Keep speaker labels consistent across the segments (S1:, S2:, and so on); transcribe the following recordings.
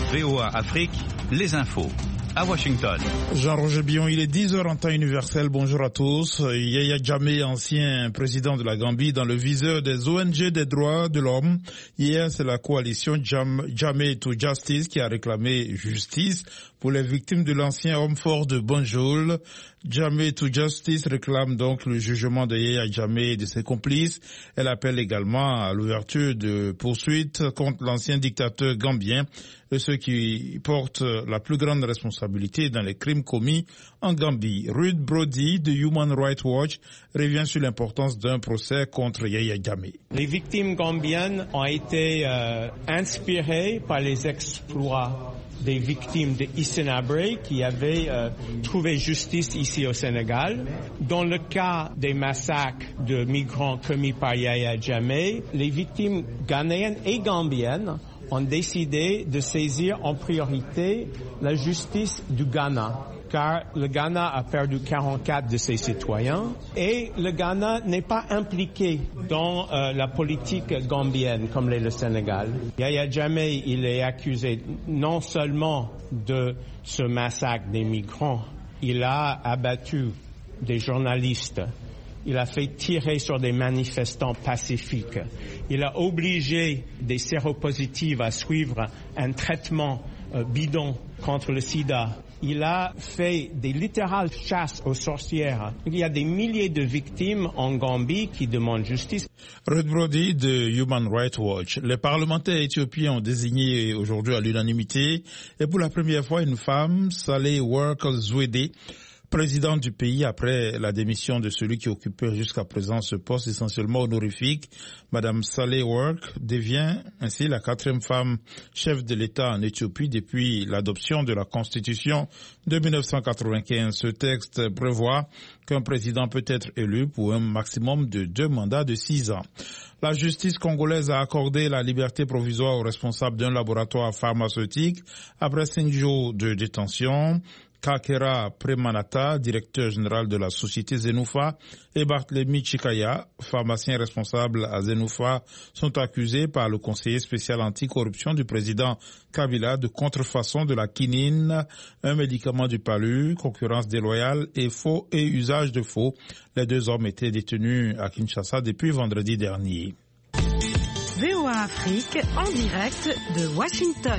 S1: VOA Afrique, les infos. À Washington.
S2: Jean-Roger Billon, il est 10h en temps universel. Bonjour à tous. Yaya Jammeh, ancien président de la Gambie, dans le viseur des ONG des droits de l'homme. Hier, c'est la coalition Jammeh to Justice qui a réclamé justice pour les victimes de l'ancien homme fort de Banjul. Jammeh to Justice réclame donc le jugement de Yaya Jammeh et de ses complices. Elle appelle également à l'ouverture de poursuites contre l'ancien dictateur gambien et ceux qui portent la plus grande responsabilité dans les crimes commis en Gambie. Ruth Brody de Human Rights Watch revient sur l'importance d'un procès contre Yaya Jammeh.
S3: Les victimes gambiennes ont été inspirées par les exploits des victimes de Hissène Habré qui avaient trouvé justice ici au Sénégal. Dans le cas des massacres de migrants commis par Yaya Jammeh, les victimes ghanéennes et gambiennes ont décidé de saisir en priorité la justice du Ghana, car le Ghana a perdu 44 de ses citoyens et le Ghana n'est pas impliqué dans la politique gambienne comme l'est le Sénégal. Yaya Jammeh, il est accusé non seulement de ce massacre des migrants, il a abattu des journalistes, il a fait tirer sur des manifestants pacifiques. Il a obligé des séropositifs à suivre un traitement bidon contre le sida. Il a fait des littérales chasses aux sorcières. Il y a des milliers de victimes en Gambie qui demandent justice.
S2: Ruth Brody de Human Rights Watch. Les parlementaires éthiopiens ont désigné aujourd'hui à l'unanimité et pour la première fois une femme, Saleh Work Zewde, président du pays après la démission de celui qui occupait jusqu'à présent ce poste essentiellement honorifique. Madame Saleh Work devient ainsi la 4e femme chef de l'État en Éthiopie depuis l'adoption de la Constitution de 1995. Ce texte prévoit qu'un président peut être élu pour un maximum de 2 mandats de 6 ans. La justice congolaise a accordé la liberté provisoire aux responsables d'un laboratoire pharmaceutique après 5 jours de détention. Kakera Premanata, directeur général de la société Zenoufa, et Barthélemy Chikaya, pharmacien responsable à Zenoufa, sont accusés par le conseiller spécial anticorruption du président Kabila de contrefaçon de la quinine, un médicament du palu, concurrence déloyale et faux et usage de faux. Les 2 hommes étaient détenus à Kinshasa depuis vendredi dernier.
S4: VOA Afrique en direct de Washington.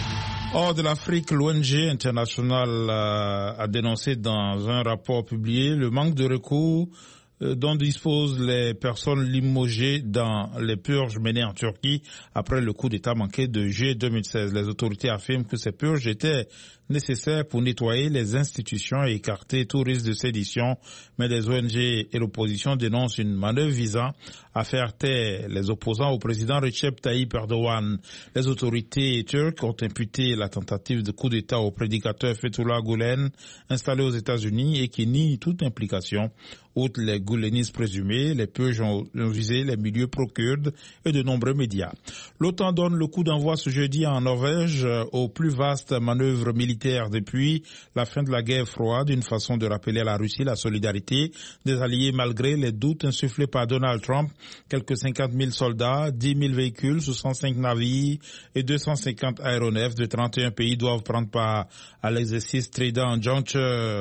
S2: Hors de l'Afrique, l'ONG internationale a dénoncé dans un rapport publié le manque de recours dont disposent les personnes limogées dans les purges menées en Turquie après le coup d'État manqué de juillet 2016. Les autorités affirment que ces purges étaient nécessaires pour nettoyer les institutions et écarter tout risque de sédition, mais les ONG et l'opposition dénoncent une manœuvre visant à faire taire les opposants au président Recep Tayyip Erdogan. Les autorités turques ont imputé la tentative de coup d'État au prédicateur Fethullah Gülen, installé aux États-Unis et qui nie toute implication. Outre les goulénistes présumés, les purges ont visé les milieux pro-kurdes et de nombreux médias. L'OTAN donne le coup d'envoi ce jeudi en Norvège aux plus vastes manœuvres militaires depuis la fin de la guerre froide, une façon de rappeler à la Russie la solidarité des alliés malgré les doutes insufflés par Donald Trump. Quelques 50 000 soldats, 10 000 véhicules, 65 navires et 250 aéronefs de 31 pays doivent prendre part à l'exercice Trident Juncture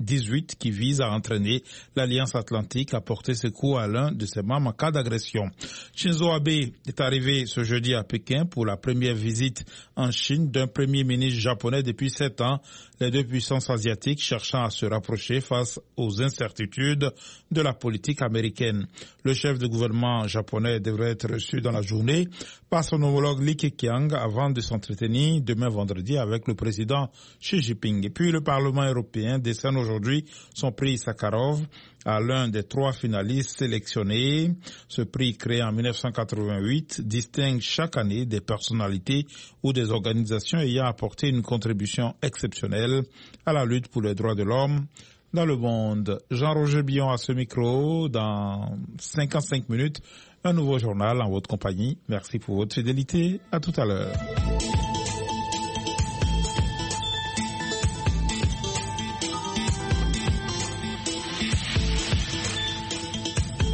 S2: 18 qui vise à entraîner l'Alliance Atlantique à porter secours à l'un de ses membres en cas d'agression. Shinzo Abe est arrivé ce jeudi à Pékin pour la première visite en Chine d'un premier ministre japonais depuis 7 ans, les 2 puissances asiatiques cherchant à se rapprocher face aux incertitudes de la politique américaine. Le chef de gouvernement japonais devrait être reçu dans la journée par son homologue Li Keqiang avant de s'entretenir demain vendredi avec le président Xi Jinping. Et puis le Parlement européen décerne aujourd'hui son prix Sakharov à l'un des 3 finalistes sélectionnés. Ce prix, créé en 1988, distingue chaque année des personnalités ou des organisations ayant apporté une contribution exceptionnelle à la lutte pour les droits de l'homme dans le monde. Jean-Roger Billon à ce micro. Dans 55 minutes, un nouveau journal en votre compagnie. Merci pour votre fidélité. À tout à l'heure.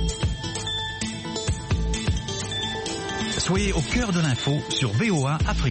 S1: Soyez au cœur de l'info sur VOA Afrique.